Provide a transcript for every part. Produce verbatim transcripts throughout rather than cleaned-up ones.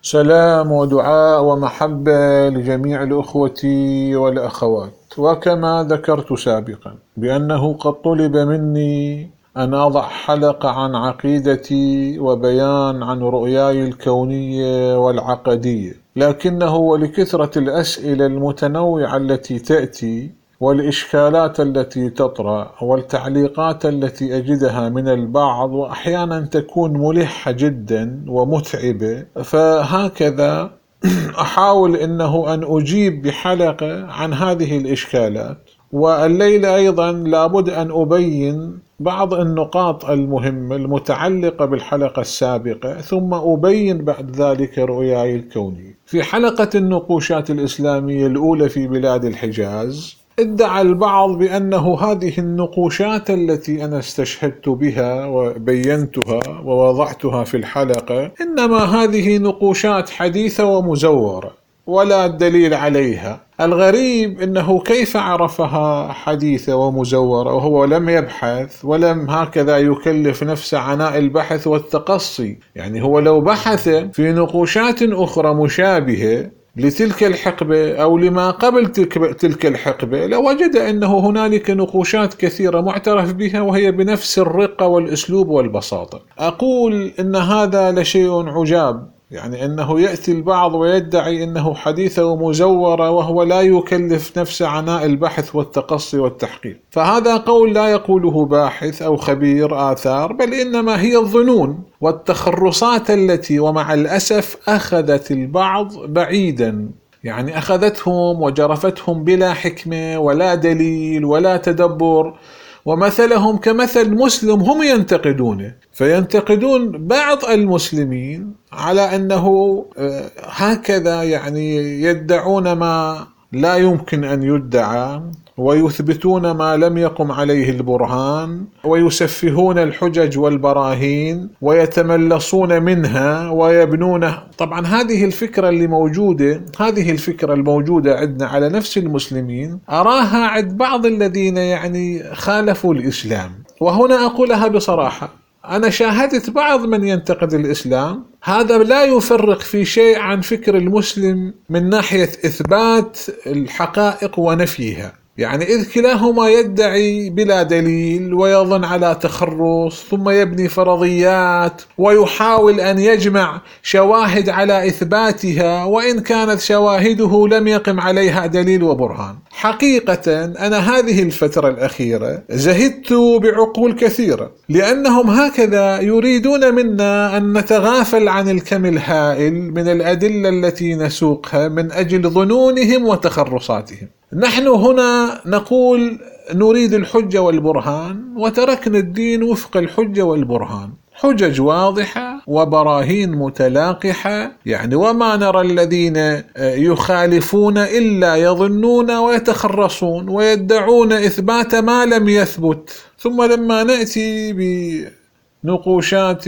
سلام ودعاء ومحبة لجميع الأخوة والأخوات. وكما ذكرت سابقا بأنه قد طلب مني أن أضع حلقة عن عقيدتي وبيان عن رؤياي الكونية والعقدية، لكنه ولكثرة الأسئلة المتنوعة التي تأتي والإشكالات التي تطرأ والتعليقات التي أجدها من البعض وأحيانا تكون ملحة جدا ومتعبة، فهكذا أحاول أنه أن أجيب بحلقة عن هذه الإشكالات. والليلة أيضا لابد أن أبين بعض النقاط المهمة المتعلقة بالحلقة السابقة، ثم أبين بعد ذلك رؤياي الكونية. في حلقة النقوشات الإسلامية الأولى في بلاد الحجاز ادعى البعض بأنه هذه النقوشات التي أنا استشهدت بها وبينتها ووضعتها في الحلقة إنما هذه نقوشات حديثة ومزورة ولا دليل عليها. الغريب أنه كيف عرفها حديثة ومزورة وهو لم يبحث ولم هكذا يكلف نفسه عناء البحث والتقصي. يعني هو لو بحث في نقوشات أخرى مشابهة لتلك الحقبة أو لما قبل تلك الحقبة لوجد أنه هنالك نقوشات كثيرة معترف بها وهي بنفس الرقة والأسلوب والبساطة. أقول إن هذا لشيء عجاب، يعني أنه يأتي البعض ويدعي أنه حديثة ومزورة وهو لا يكلف نفسه عناء البحث والتقصي والتحقيق. فهذا قول لا يقوله باحث أو خبير آثار، بل إنما هي الظنون والتخرصات التي ومع الأسف أخذت البعض بعيدا، يعني أخذتهم وجرفتهم بلا حكمة ولا دليل ولا تدبر، ومثلهم كمثل مسلم هم ينتقدونه، فينتقدون بعض المسلمين على أنه هكذا يعني يدعون ما لا يمكن أن يدعى ويثبتون ما لم يقم عليه البرهان ويسفهون الحجج والبراهين ويتملصون منها ويبنون. طبعا هذه الفكرة اللي موجودة هذه الفكرة الموجودة عندنا على نفس المسلمين أراها عند بعض الذين يعني خالفوا الإسلام. وهنا أقولها بصراحة، أنا شاهدت بعض من ينتقد الإسلام، هذا لا يفرق في شيء عن فكر المسلم من ناحية إثبات الحقائق ونفيها، يعني إذ كلاهما يدعي بلا دليل ويظن على تخرص ثم يبني فرضيات ويحاول أن يجمع شواهد على إثباتها وإن كانت شواهده لم يقم عليها دليل وبرهان. حقيقة أنا هذه الفترة الأخيرة زهدت بعقول كثيرة، لأنهم هكذا يريدون منا أن نتغافل عن الكم الهائل من الأدلة التي نسوقها من أجل ظنونهم وتخرصاتهم. نحن هنا نقول نريد الحجة والبرهان وتركنا الدين وفق الحجة والبرهان، حجج واضحة وبراهين متلاقحة، يعني وما نرى الذين يخالفون إلا يظنون ويتخرصون ويدعون إثبات ما لم يثبت، ثم لما نأتي بنقوشات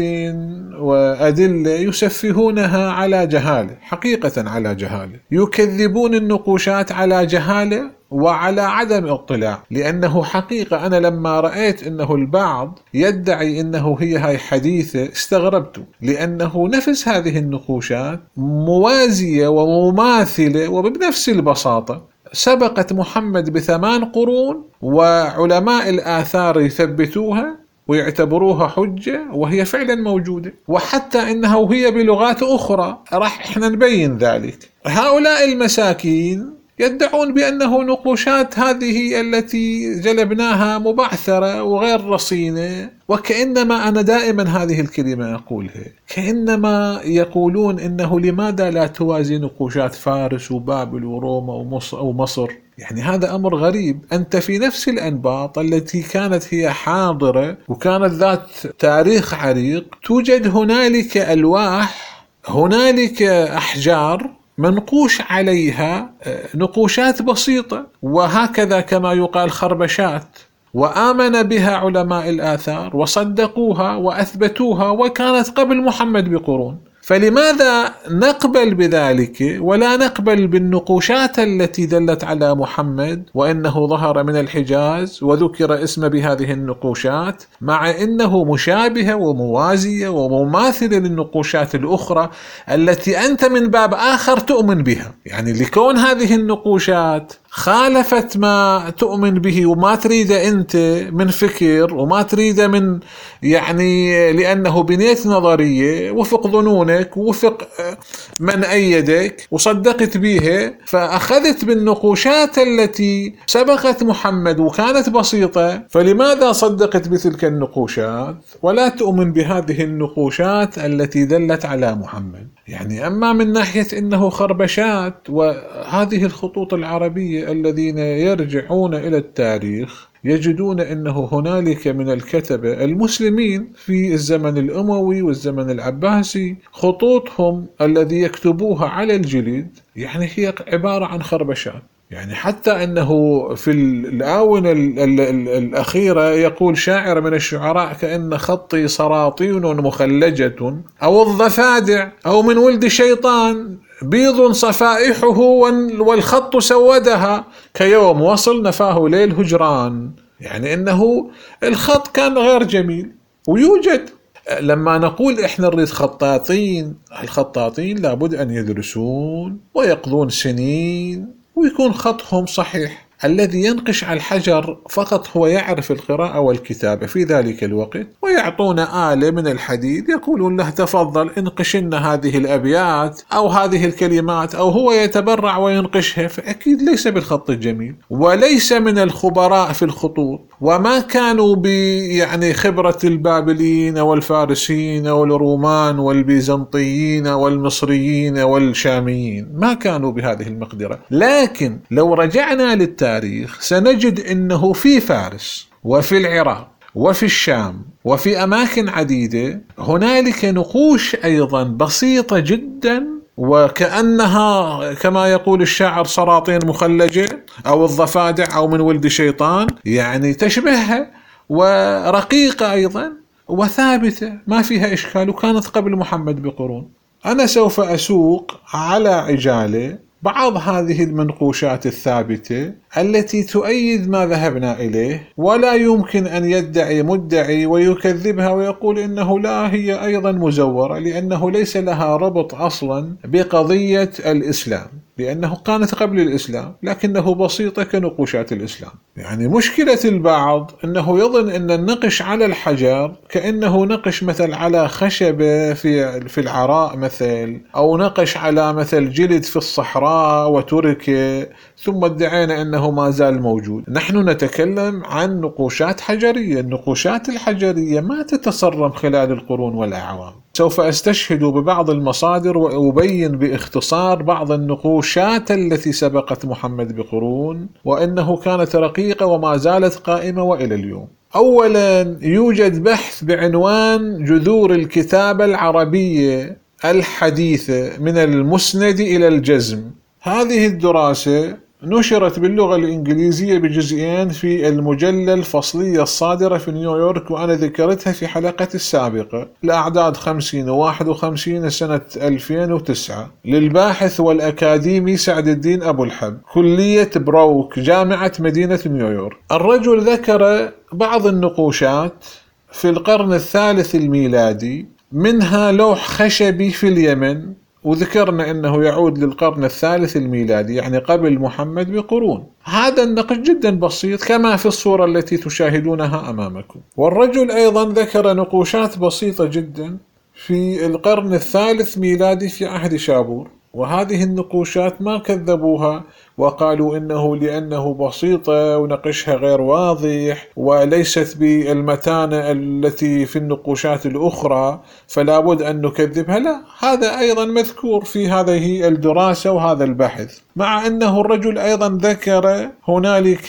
وأدلة يسفهونها على جهالة، حقيقة على جهالة، يكذبون النقوشات على جهالة وعلى عدم اطلاع. لأنه حقيقة أنا لما رأيت أنه البعض يدعي أنه هي هاي حديثة استغربت، لأنه نفس هذه النقوشات موازية ومماثلة وبنفس البساطة سبقت محمد بثمان قرون، وعلماء الآثار يثبتوها ويعتبروها حجة وهي فعلا موجودة، وحتى إنها وهي بلغات أخرى راح إحنا نبين ذلك. هؤلاء المساكين يدعون بأنه نقوشات هذه التي جلبناها مبعثرة وغير رصينة، وكأنما أنا دائما هذه الكلمة أقولها، كأنما يقولون إنه لماذا لا توازي نقوشات فارس وبابل وروما ومصر أو مصر. يعني هذا أمر غريب، أنت في نفس الأنباط التي كانت هي حاضرة وكانت ذات تاريخ عريق توجد هنالك ألواح، هنالك أحجار منقوش عليها نقوشات بسيطة، وهكذا كما يقال خربشات، وآمن بها علماء الآثار وصدقوها وأثبتوها، وكانت قبل محمد بقرون. فلماذا نقبل بذلك ولا نقبل بالنقوشات التي دلت على محمد وإنه ظهر من الحجاز وذكر اسم بهذه النقوشات، مع إنه مشابهة وموازية ومماثلة للنقوشات الأخرى التي أنت من باب آخر تؤمن بها؟ يعني لكون هذه النقوشات خالفت ما تؤمن به وما تريد أنت من فكر وما تريد من يعني لأنه بنية نظرية وفق ظنونك وفق من أيدك وصدقت بها، فأخذت بالنقوشات التي سبقت محمد وكانت بسيطة، فلماذا صدقت بتلك النقوشات ولا تؤمن بهذه النقوشات التي دلت على محمد؟ يعني أما من ناحية إنه خربشات وهذه الخطوط العربية الذين يرجعون إلى التاريخ يجدون أنه هنالك من الكتبة المسلمين في الزمن الأموي والزمن العباسي خطوطهم الذي يكتبوها على الجلد يعني هي عبارة عن خربشات. يعني حتى أنه في الآونة الأخيرة يقول شاعر من الشعراء كأن خطي سراطين مخلجة أو الضفادع أو من ولد شيطان بيض صفائحه والخط سودها كيوم وصل نفاه ليل هجران. يعني إنه الخط كان غير جميل. ويوجد لما نقول إحنا نريد خطاطين، الخطاطين لابد أن يدرسون ويقضون سنين ويكون خطهم صحيح. الذي ينقش على الحجر فقط هو يعرف القراءة والكتابة في ذلك الوقت، ويعطون آلة من الحديد يقولون له تفضل انقش لنا هذه الأبيات أو هذه الكلمات، أو هو يتبرع وينقشها. فأكيد ليس بالخط الجميل وليس من الخبراء في الخطوط، وما كانوا ب يعني خبرة البابليين والفارسيين والرومان والبيزنطيين والمصريين والشاميين، ما كانوا بهذه المقدرة. لكن لو رجعنا للتاريخ سنجد أنه في فارس وفي العراق وفي الشام وفي أماكن عديدة هنالك نقوش أيضا بسيطة جدا، وكأنها كما يقول الشاعر سراطين مخلجة أو الضفادع أو من ولد شيطان، يعني تشبهها ورقيقة أيضا وثابتة ما فيها إشكال، وكانت قبل محمد بقرون. أنا سوف أسوق على عجالة بعض هذه المنقوشات الثابتة التي تؤيد ما ذهبنا إليه، ولا يمكن أن يدعي مدعي ويكذبها ويقول إنه لا هي أيضا مزورة، لأنه ليس لها ربط أصلا بقضية الإسلام، لأنه كانت قبل الإسلام لكنه بسيطة كنقوشات الإسلام. يعني مشكلة البعض أنه يظن أن النقش على الحجر كأنه نقش مثل على خشبة في في العراء مثل، أو نقش على مثل جلد في الصحراء وتركه ثم ادعينا أنه ما زال موجود. نحن نتكلم عن نقوشات حجرية. النقوشات الحجرية ما تتصرم خلال القرون والأعوام. سوف أستشهد ببعض المصادر وأبين باختصار بعض النقوشات التي سبقت محمد بقرون وأنه كانت رقيقة وما زالت قائمة وإلى اليوم. أولا، يوجد بحث بعنوان جذور الكتابة العربية الحديثة من المسند إلى الجزم. هذه الدراسة نشرت باللغة الإنجليزية بجزئين في المجلة الفصلية الصادرة في نيويورك، وأنا ذكرتها في حلقة السابقة، الأعداد خمسين وواحد وخمسين سنة ألفين وتسعة، للباحث والأكاديمي سعد الدين أبو الحب، كلية بروك، جامعة مدينة نيويورك. الرجل ذكر بعض النقوشات في القرن الثالث الميلادي، منها لوح خشبي في اليمن، وذكرنا أنه يعود للقرن الثالث الميلادي يعني قبل محمد بقرون. هذا النقش جدا بسيط كما في الصورة التي تشاهدونها أمامكم. والرجل أيضا ذكر نقوشات بسيطة جدا في القرن الثالث ميلادي في عهد شابور، وهذه النقوشات ما كذبوها وقالوا إنه لأنه بسيطة ونقشها غير واضح وليست بالمتانة التي في النقوشات الأخرى فلا بد أن نكذبها. لا، هذا أيضا مذكور في هذه الدراسة وهذا البحث، مع أنه الرجل أيضا ذكر هنالك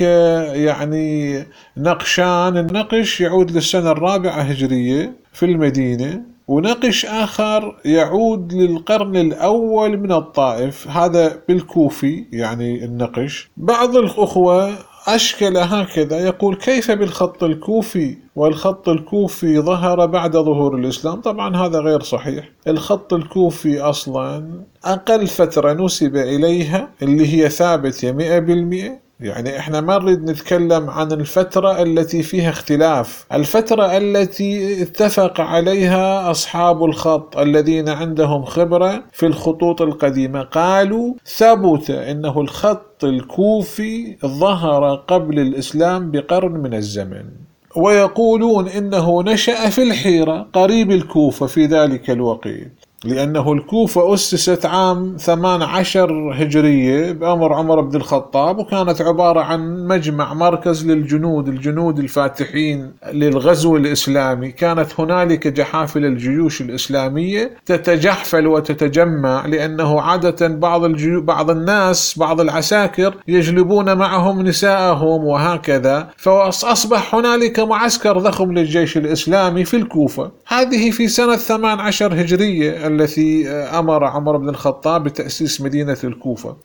يعني نقشان، النقش يعود للسنة الرابعة هجرية في المدينة، ونقش آخر يعود للقرن الأول من الطائف، هذا بالكوفي يعني النقش. بعض الأخوة أشكل هكذا يقول: كيف بالخط الكوفي والخط الكوفي ظهر بعد ظهور الإسلام؟ طبعا هذا غير صحيح. الخط الكوفي أصلا أقل فترة نسب إليها اللي هي ثابتة مئة بالمئة، يعني احنا ما نريد نتكلم عن الفترة التي فيها اختلاف، الفترة التي اتفق عليها أصحاب الخط الذين عندهم خبرة في الخطوط القديمة، قالوا ثبت انه الخط الكوفي ظهر قبل الإسلام بقرن من الزمن، ويقولون انه نشأ في الحيرة قريب الكوفة في ذلك الوقت، لأنه الكوفة أسست عام ثمان عشر هجرية بأمر عمر بن الخطاب، وكانت عبارة عن مجمع مركز للجنود الجنود الفاتحين للغزو الإسلامي. كانت هنالك جحافل الجيوش الإسلامية تتجحفل وتتجمع، لأنه عادة بعض الجيو بعض الناس بعض العساكر يجلبون معهم نساءهم وهكذا، فأصبح هنالك معسكر ضخم للجيش الإسلامي في الكوفة. هذه في سنة ثمان عشر هجرية التي أمر عمر بن الخطاب بتأسيس مدينة الكوفة،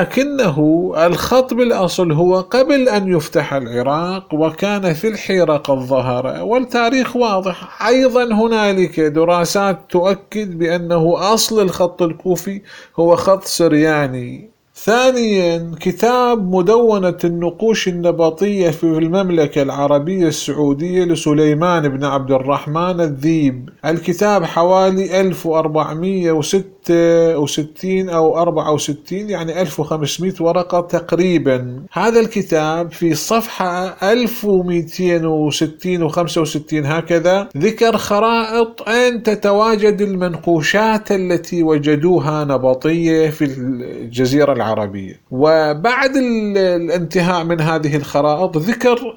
لكنه الخط بالأصل هو قبل أن يفتح العراق، وكان في الحيرة قد ظهر، والتاريخ واضح. أيضا هنالك دراسات تؤكد بأنه أصل الخط الكوفي هو خط سرياني. ثانيا، كتاب مدونة النقوش النبطية في المملكة العربية السعودية لسليمان بن عبد الرحمن الذيب. الكتاب حوالي ألف وأربعمئة وستة وستين أو أربعة وستين، يعني ألف وخمسمئة ورقة تقريبا. هذا الكتاب في صفحة ألف ومئتين وستين وخمسة وستين هكذا ذكر خرائط أين تتواجد المنقوشات التي وجدوها نبطية في الجزيرة العربية. وبعد الانتهاء من هذه الخرائط ذكر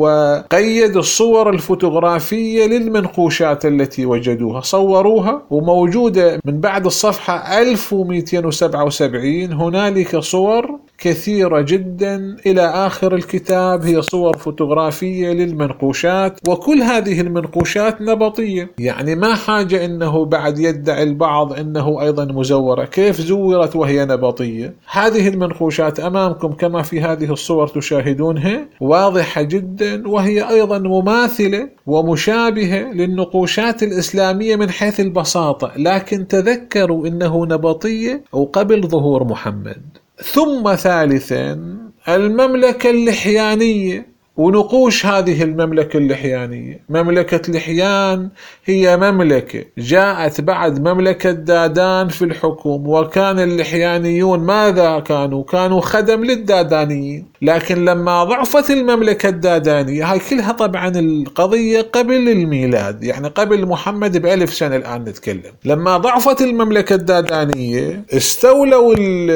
وقيد الصور الفوتوغرافية للمنقوشات التي وجدوها، صوروها وموجودة من بعد الصفحة ألف ومئتين وسبعة وسبعين. هنالك صور كثيرة جدا إلى آخر الكتاب، هي صور فوتوغرافية للمنقوشات، وكل هذه المنقوشات نبطية. يعني ما حاجة إنه بعد يدعي البعض إنه أيضا مزورة، كيف زورت وهي نبطية؟ هذه المنقوشات أمامكم كما في هذه الصور تشاهدونها، واضحة جدا، وهي أيضا مماثلة ومشابهة للنقوشات الإسلامية من حيث البساطة، لكن تذكروا إنه نبطية وقبل ظهور محمد. ثم ثالثا، المملكة اللحيانية ونقوش هذه المملكة اللحيانية. مملكة لحيان هي مملكة جاءت بعد مملكة دادان في الحكم، وكان اللحيانيون ماذا كانوا؟ كانوا خدم للدادانيين. لكن لما ضعفت المملكة الدادانية، هاي كلها طبعا القضية قبل الميلاد، يعني قبل محمد بألف سنة الآن نتكلم. لما ضعفت المملكة الدادانية استولوا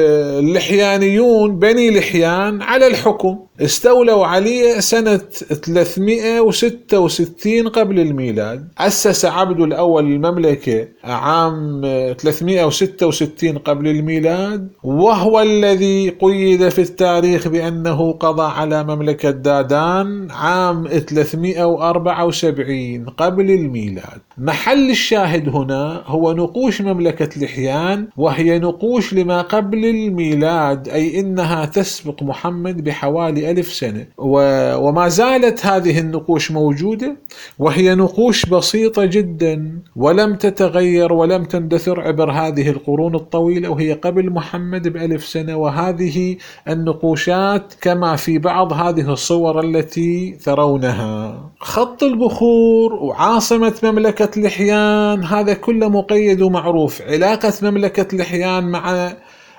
اللحيانيون بني لحيان على الحكم، استولوا عليه سنة ثلاثمئة وستة وستين قبل الميلاد. أسس عبد الأول المملكة عام ثلاثمئة وستة وستين قبل الميلاد، وهو الذي قيد في التاريخ بأنه قضى على مملكة دادان عام ثلاثمئة وأربعة وسبعين قبل الميلاد. محل الشاهد هنا هو نقوش مملكة لحيان، وهي نقوش لما قبل الميلاد، أي إنها تسبق محمد بحوالي ألف سنة، وما زالت هذه النقوش موجودة، وهي نقوش بسيطة جدا ولم تتغير ولم تندثر عبر هذه القرون الطويلة، وهي قبل محمد بألف سنة. وهذه النقوشات كما في بعض هذه الصور التي ترونها. خط البخور وعاصمة مملكة لحيان هذا كله مقيد ومعروف. علاقة مملكة لحيان مع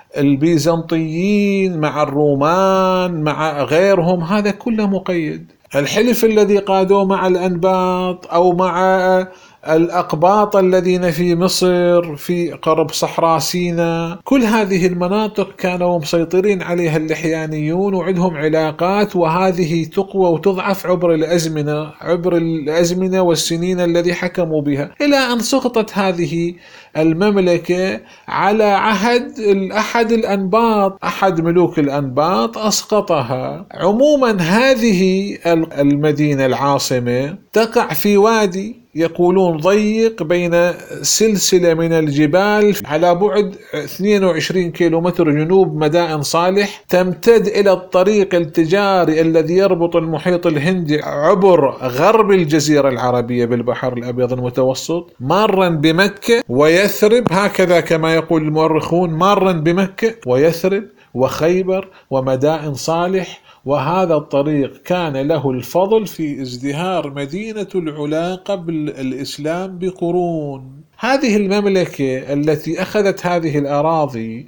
البيزنطيين، مع الرومان، مع غيرهم، هذا كله مقيد. الحلف الذي قادوه مع الأنباط أو مع الأقباط الذين في مصر في قرب صحراء سيناء، كل هذه المناطق كانوا مسيطرين عليها اللحيانيون وعندهم علاقات، وهذه تقوى وتضعف عبر الأزمنة عبر الأزمنة والسنين الذي حكموا بها، إلى أن سقطت هذه المملكة على عهد أحد الأنباط، أحد ملوك الأنباط أسقطها. عموما هذه المدينة العاصمة تقع في وادي يقولون ضيق بين سلسلة من الجبال على بعد اثنين وعشرين كيلومتر جنوب مدائن صالح، تمتد إلى الطريق التجاري الذي يربط المحيط الهندي عبر غرب الجزيرة العربية بالبحر الأبيض المتوسط، مارا بمكة ويثرب، هكذا كما يقول المؤرخون، مارا بمكة ويثرب وخيبر ومدائن صالح. وهذا الطريق كان له الفضل في ازدهار مدينة العلا قبل الإسلام بقرون. هذه المملكة التي أخذت هذه الأراضي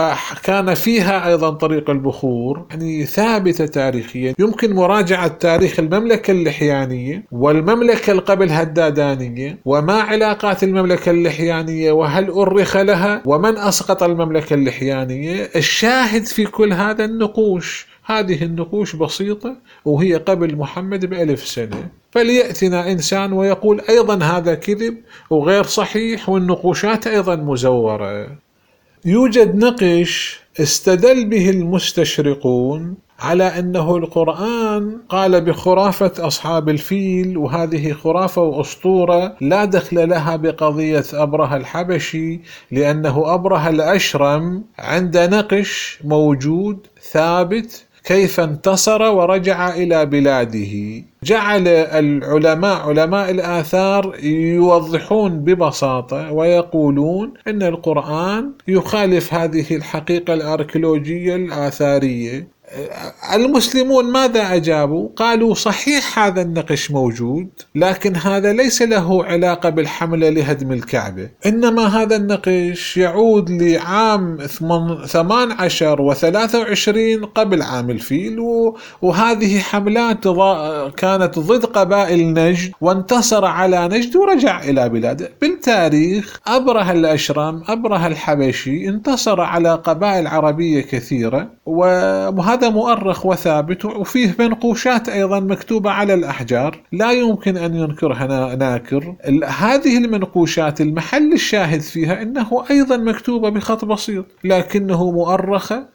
وكان فيها أيضا طريق البخور يعني ثابتة تاريخيا. يمكن مراجعة تاريخ المملكة اللحيانية والمملكة القبل الدادانية، وما علاقات المملكة اللحيانية وهل أرخ لها، ومن أسقط المملكة اللحيانية. الشاهد في كل هذا النقوش، هذه النقوش بسيطة وهي قبل محمد بألف سنة. فليأتنا إنسان ويقول أيضا هذا كذب وغير صحيح والنقوشات أيضا مزورة. يوجد نقش استدل به المستشرقون على أنه القرآن قال بخرافة أصحاب الفيل، وهذه خرافة وأسطورة لا دخل لها بقضية أبرهة الحبشي، لأنه أبرهة الأشرم عند نقش موجود ثابت كيف انتصر ورجع إلى بلاده. جعل العلماء علماء الآثار يوضحون ببساطة ويقولون أن القرآن يخالف هذه الحقيقة الأركيولوجية الآثارية. المسلمون ماذا أجابوا؟ قالوا صحيح هذا النقش موجود، لكن هذا ليس له علاقة بالحملة لهدم الكعبة، إنما هذا النقش يعود لعام ثمان عشر وثلاثة وعشرين قبل عام الفيل، وهذه حملات كانت ضد قبائل نجد وانتصر على نجد ورجع إلى بلاده. بالتاريخ أبرهة الأشرم أبرهة الحبشي انتصر على قبائل عربية كثيرة، وهذا مؤرخ وثابت، وفيه منقوشات أيضا مكتوبة على الأحجار لا يمكن أن ينكرها ناكر. هذه المنقوشات المحل الشاهد فيها أنه أيضا مكتوبة بخط بسيط، لكنه مؤرخة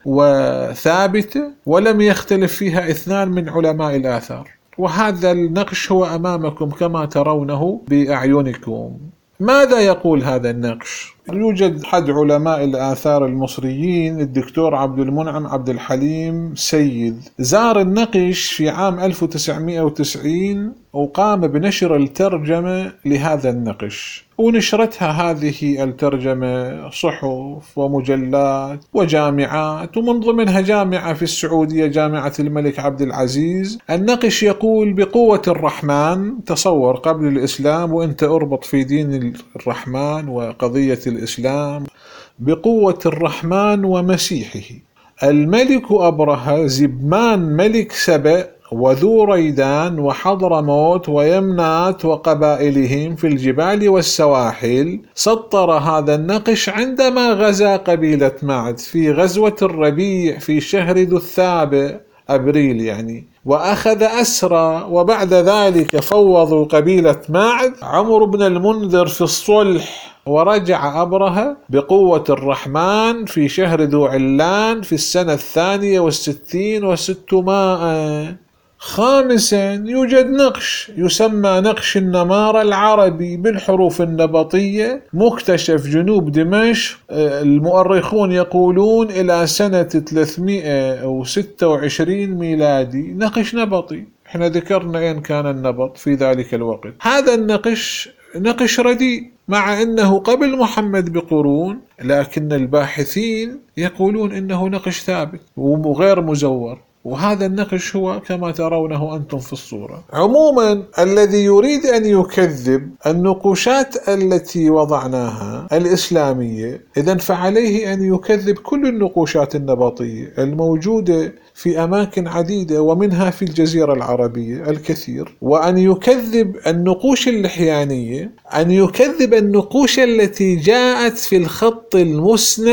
وثابتة ولم يختلف فيها اثنان من علماء الآثار. وهذا النقش هو أمامكم كما ترونه بأعينكم. ماذا يقول هذا النقش؟ يوجد أحد علماء الآثار المصريين الدكتور عبد المنعم عبد الحليم سيد زار النقش في عام ألف وتسعمائة وتسعين وقام بنشر الترجمة لهذا النقش، ونشرتها هذه الترجمة صحف ومجلات وجامعات، ومن ضمنها جامعة في السعودية جامعة الملك عبد العزيز. النقش يقول بقوة الرحمن، تصور قبل الإسلام وأنت أربط في دين الرحمن وقضية الإسلام، بقوة الرحمن ومسيحه الملك أبرهة زبمان ملك سبأ وذو ريدان وحضرموت ويمنات وقبائلهم في الجبال والسواحل. سطر هذا النقش عندما غزا قبيلة معد في غزوة الربيع في شهر ذو الثابع أبريل يعني، وأخذ أسرى، وبعد ذلك فوضوا قبيلة معد عمرو بن المنذر في الصلح، ورجع أبرهة بقوة الرحمن في شهر ذو علان في السنة الثانية والستين وستمائة. خامسا يوجد نقش يسمى نقش النمار العربي بالحروف النبطية مكتشف جنوب دمشق، المؤرخون يقولون إلى سنة ثلاثمائة وستة وعشرين ميلادي. نقش نبطي، احنا ذكرنا أين كان النبط في ذلك الوقت. هذا النقش نقش رديء مع أنه قبل محمد بقرون، لكن الباحثين يقولون أنه نقش ثابت وغير مزور، وهذا النقش هو كما ترونه أنتم في الصورة. عموما الذي يريد أن يكذب النقوشات التي وضعناها الإسلامية إذن فعليه أن يكذب كل النقوشات النبطية الموجودة في أماكن عديدة ومنها في الجزيرة العربية الكثير، وأن يكذب النقوش اللحيانية، أن يكذب النقوش التي جاءت في الخط المسند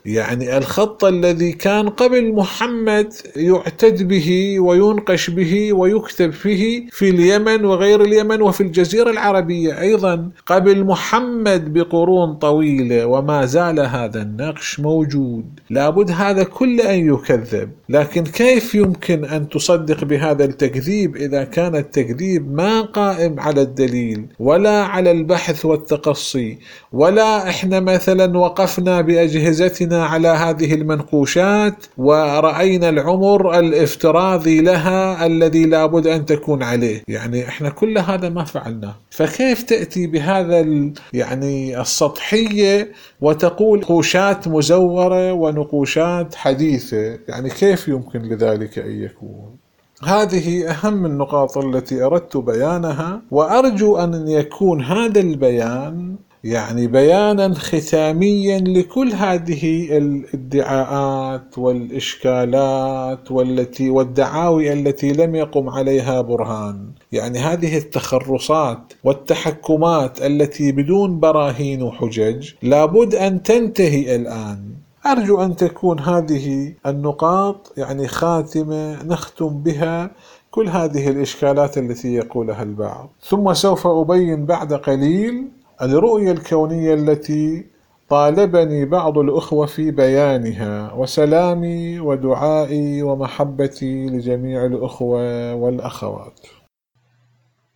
يعني الخط الذي كان قبل محمد يعتد به وينقش به ويكتب به في اليمن وغير اليمن وفي الجزيرة العربية أيضا قبل محمد بقرون طويلة، وما زال هذا النقش موجود. لابد هذا كل أن يكذب، لكن كيف يمكن أن تصدق بهذا التكذيب إذا كان التكذيب ما قائم على الدليل ولا على البحث والتقصي، ولا إحنا مثلا وقفنا بأجهزتنا على هذه المنقوشات ورأينا العمر الافتراضي لها الذي لابد أن تكون عليه. يعني إحنا كل هذا ما فعلناه، فكيف تأتي بهذا يعني السطحية وتقول نقوشات مزورة ونقوشات حديثة؟ يعني كيف يمكن لذلك أن يكون؟ هذه أهم النقاط التي أردت بيانها، وأرجو أن يكون هذا البيان يعني بيانا ختاميا لكل هذه الادعاءات والإشكالات والتي والدعاوي التي لم يقم عليها برهان. يعني هذه التخرصات والتحكمات التي بدون براهين وحجج لابد أن تنتهي الآن. أرجو أن تكون هذه النقاط يعني خاتمة نختم بها كل هذه الإشكالات التي يقولها البعض. ثم سوف أبين بعد قليل الرؤية الكونية التي طالبني بعض الأخوة في بيانها، وسلامي ودعائي ومحبتي لجميع الأخوة والأخوات.